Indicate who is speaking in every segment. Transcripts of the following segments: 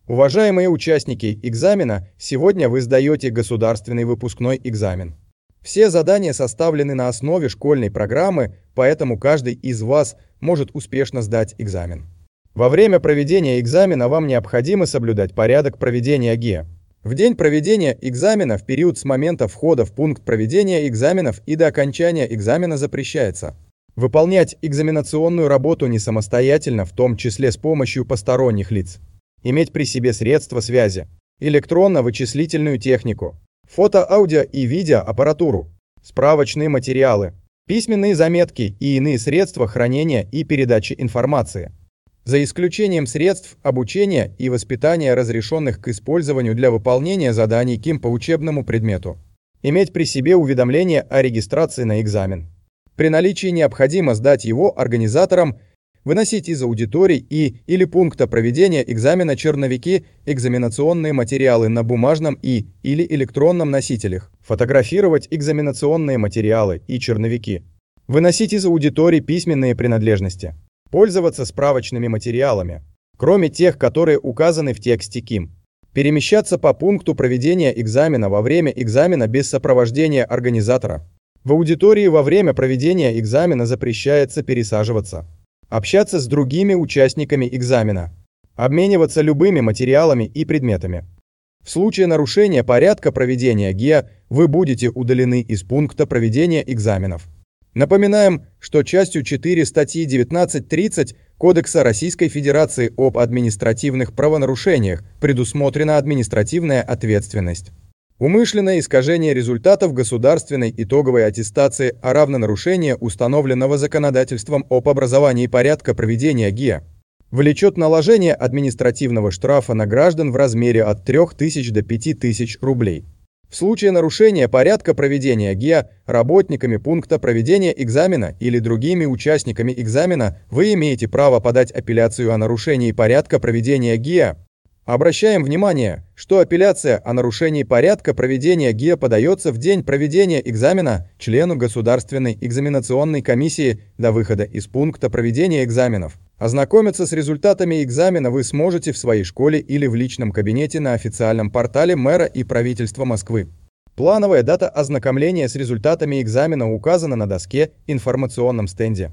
Speaker 1: Уважаемые участники экзамена, сегодня вы сдаете государственный выпускной экзамен. Все задания составлены на основе школьной программы, поэтому каждый из вас может успешно сдать экзамен. Во время проведения экзамена вам необходимо соблюдать порядок проведения ГИА. В день проведения экзамена в период с момента входа в пункт проведения экзаменов и до окончания экзамена запрещается выполнять экзаменационную работу не самостоятельно, в том числе с помощью посторонних лиц, иметь при себе средства связи, электронно-вычислительную технику, фото, аудио и видеоаппаратуру, справочные материалы, письменные заметки и иные средства хранения и передачи информации, за исключением средств обучения и воспитания, разрешенных к использованию для выполнения заданий КИМ по учебному предмету. Иметь при себе уведомление о регистрации на экзамен. При наличии необходимо сдать его организаторам, выносить из аудиторий или пункта проведения экзамена черновики, экзаменационные материалы на бумажном или электронном носителях, фотографировать экзаменационные материалы и черновики, выносить из аудиторий письменные принадлежности, пользоваться справочными материалами, кроме тех, которые указаны в тексте КИМ, перемещаться по пункту проведения экзамена во время экзамена без сопровождения организатора. В аудитории во время проведения экзамена запрещается пересаживаться, общаться с другими участниками экзамена, обмениваться любыми материалами и предметами. В случае нарушения порядка проведения ГИА вы будете удалены из пункта проведения экзаменов. Напоминаем, что частью 4 статьи 19.30 Кодекса Российской Федерации об административных правонарушениях предусмотрена административная ответственность. Умышленное искажение результатов государственной итоговой аттестации о равнонарушении установленного законодательством об образовании порядка проведения ГИА влечет наложение административного штрафа на граждан в размере от 3000 до 5000 рублей. В случае нарушения порядка проведения ГИА работниками пункта проведения экзамена или другими участниками экзамена вы имеете право подать апелляцию о нарушении порядка проведения ГИА. Обращаем внимание, что апелляция о нарушении порядка проведения ГИА подается в день проведения экзамена члену Государственной экзаменационной комиссии до выхода из пункта проведения экзаменов. Ознакомиться с результатами экзамена вы сможете в своей школе или в личном кабинете на официальном портале мэра и правительства Москвы. Плановая дата ознакомления с результатами экзамена указана на доске в информационном стенде.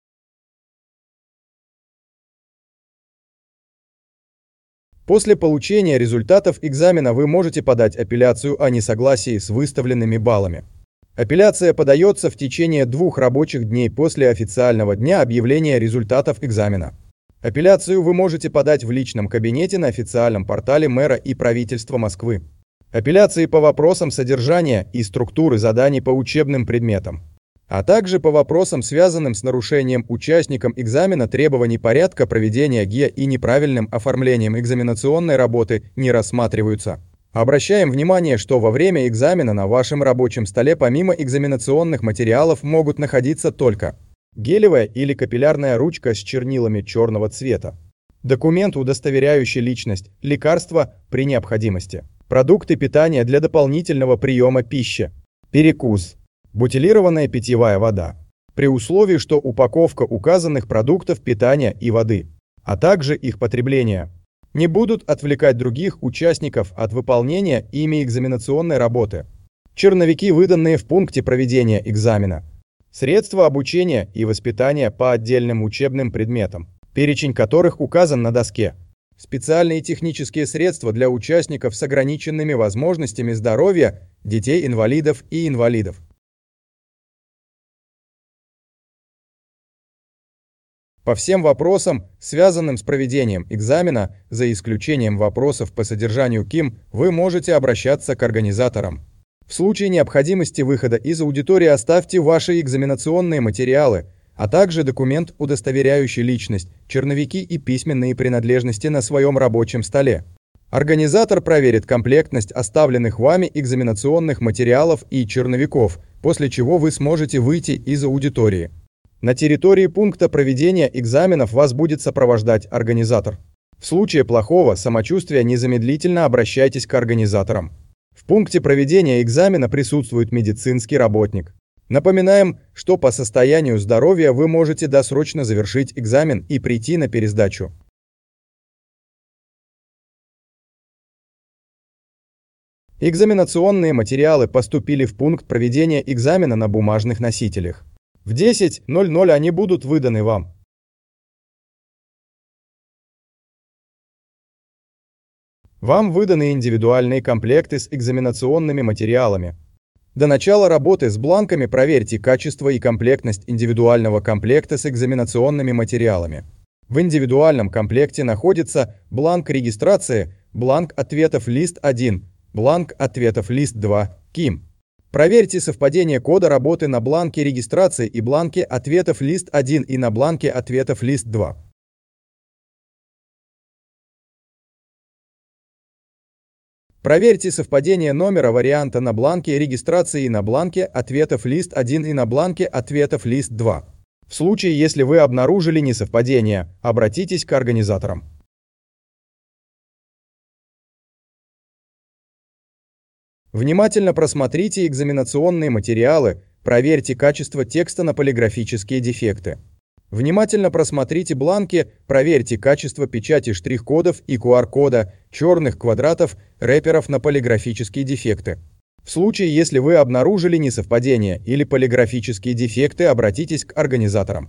Speaker 1: После получения результатов экзамена вы можете подать апелляцию о несогласии с выставленными баллами. Апелляция подается в течение 2 рабочих дней после официального дня объявления результатов экзамена. Апелляцию вы можете подать в личном кабинете на официальном портале мэра и правительства Москвы. Апелляции по вопросам содержания и структуры заданий по учебным предметам, а также по вопросам, связанным с нарушением участникам экзамена требований порядка проведения ГИА и неправильным оформлением экзаменационной работы, не рассматриваются. Обращаем внимание, что во время экзамена на вашем рабочем столе помимо экзаменационных материалов могут находиться только гелевая или капиллярная ручка с чернилами черного цвета, документ, удостоверяющий личность, лекарства при необходимости, продукты питания для дополнительного приема пищи, перекус, бутилированная питьевая вода, при условии, что упаковка указанных продуктов питания и воды, а также их потребление, не будут отвлекать других участников от выполнения ими экзаменационной работы. Черновики, выданные в пункте проведения экзамена, средства обучения и воспитания по отдельным учебным предметам, перечень которых указан на доске, специальные технические средства для участников с ограниченными возможностями здоровья, детей-инвалидов и инвалидов. По всем вопросам, связанным с проведением экзамена, за исключением вопросов по содержанию КИМ, вы можете обращаться к организаторам. В случае необходимости выхода из аудитории оставьте ваши экзаменационные материалы, а также документ, удостоверяющий личность, черновики и письменные принадлежности на своем рабочем столе. Организатор проверит комплектность оставленных вами экзаменационных материалов и черновиков, после чего вы сможете выйти из аудитории. На территории пункта проведения экзаменов вас будет сопровождать организатор. В случае плохого самочувствия незамедлительно обращайтесь к организаторам. В пункте проведения экзамена присутствует медицинский работник. Напоминаем, что по состоянию здоровья вы можете досрочно завершить экзамен и прийти на пересдачу. Экзаменационные материалы поступили в пункт проведения экзамена на бумажных носителях. В 10:00 они будут выданы вам. Вам выданы индивидуальные комплекты с экзаменационными материалами. До начала работы с бланками проверьте качество и комплектность индивидуального комплекта с экзаменационными материалами. В индивидуальном комплекте находится бланк регистрации, бланк ответов лист 1, бланк ответов лист 2, КИМ. Проверьте совпадение кода работы на бланке регистрации и бланке ответов лист 1 и на бланке ответов лист 2. Проверьте совпадение номера варианта на бланке регистрации и на бланке ответов лист 1 и на бланке ответов лист 2. В случае, если вы обнаружили несовпадение, обратитесь к организаторам. Внимательно просмотрите экзаменационные материалы, проверьте качество текста на полиграфические дефекты. Внимательно просмотрите бланки, проверьте качество печати штрих-кодов и QR-кода, черных квадратов, рэперов на полиграфические дефекты. В случае, если вы обнаружили несовпадение или полиграфические дефекты, обратитесь к организаторам.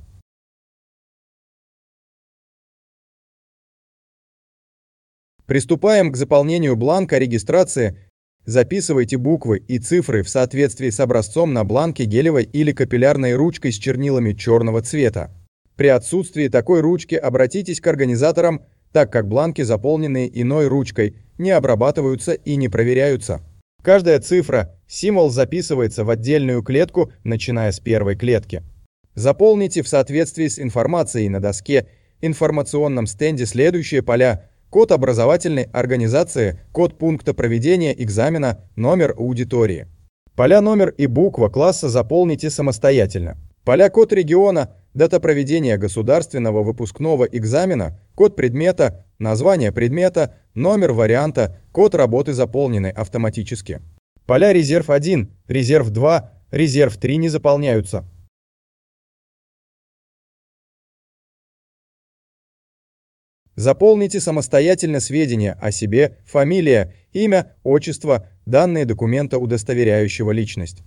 Speaker 1: Приступаем к заполнению бланка регистрации. Записывайте буквы и цифры в соответствии с образцом на бланке гелевой или капиллярной ручкой с чернилами черного цвета. При отсутствии такой ручки обратитесь к организаторам, так как бланки, заполненные иной ручкой, не обрабатываются и не проверяются. Каждая цифра, символ записывается в отдельную клетку, начиная с первой клетки. Заполните в соответствии с информацией на доске, информационном стенде следующие поля: код образовательной организации, код пункта проведения экзамена, номер аудитории. Поля номер и буква класса заполните самостоятельно. Поля код региона, дата проведения государственного выпускного экзамена, код предмета, название предмета, номер варианта, код работы заполнены автоматически. Поля резерв 1, резерв 2, резерв 3 не заполняются. Заполните самостоятельно сведения о себе: фамилия, имя, отчество, данные документа, удостоверяющего личность.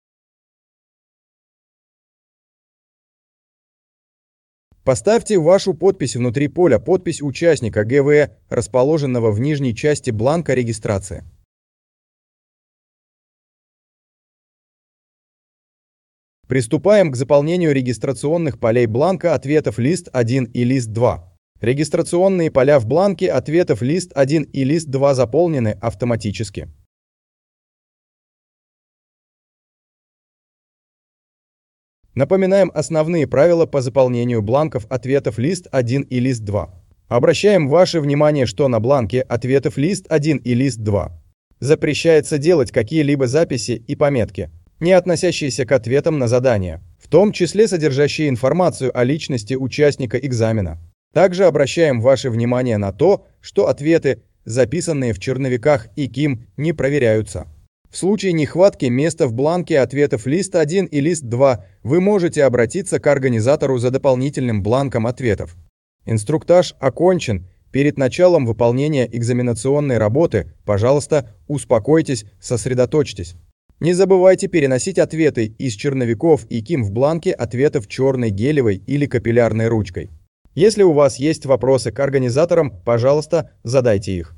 Speaker 1: Поставьте вашу подпись внутри поля «Подпись участника ГВЭ», расположенного в нижней части бланка регистрации. Приступаем к заполнению регистрационных полей бланка ответов лист 1 и лист 2. Регистрационные поля в бланке ответов лист 1 и лист 2 заполнены автоматически. Напоминаем основные правила по заполнению бланков ответов лист 1 и лист 2. Обращаем ваше внимание, что на бланке ответов лист 1 и лист 2 запрещается делать какие-либо записи и пометки, не относящиеся к ответам на задания, в том числе содержащие информацию о личности участника экзамена. Также обращаем ваше внимание на то, что ответы, записанные в черновиках и КИМ, не проверяются. В случае нехватки места в бланке ответов лист 1 и лист 2 вы можете обратиться к организатору за дополнительным бланком ответов. Инструктаж окончен. Перед началом выполнения экзаменационной работы, пожалуйста, успокойтесь, сосредоточьтесь. Не забывайте переносить ответы из черновиков и КИМ в бланке ответов черной гелевой или капиллярной ручкой. Если у вас есть вопросы к организаторам, пожалуйста, задайте их.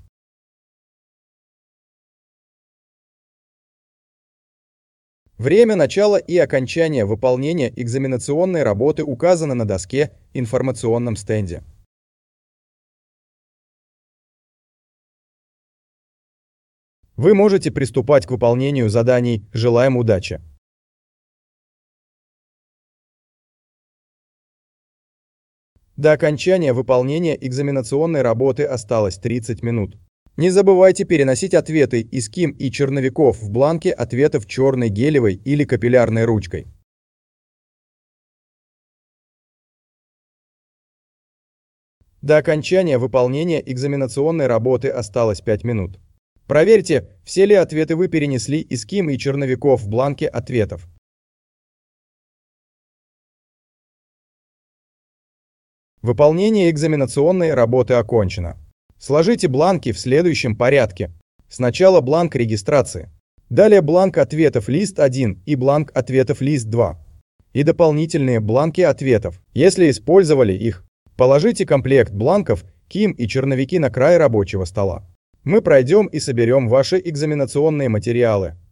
Speaker 1: Время начала и окончания выполнения экзаменационной работы указано на доске в информационном стенде. Вы можете приступать к выполнению заданий. Желаем удачи! До окончания выполнения экзаменационной работы осталось 30 минут. Не забывайте переносить ответы из КИМ и черновиков в бланке ответов черной гелевой или капиллярной ручкой. До окончания выполнения экзаменационной работы осталось 5 минут. Проверьте, все ли ответы вы перенесли из КИМ и черновиков в бланке ответов. Выполнение экзаменационной работы окончено. Сложите бланки в следующем порядке. Сначала бланк регистрации. Далее бланк ответов лист 1 и бланк ответов лист 2. И дополнительные бланки ответов, если использовали их. Положите комплект бланков, КИМ и черновики на край рабочего стола. Мы пройдем и соберем ваши экзаменационные материалы.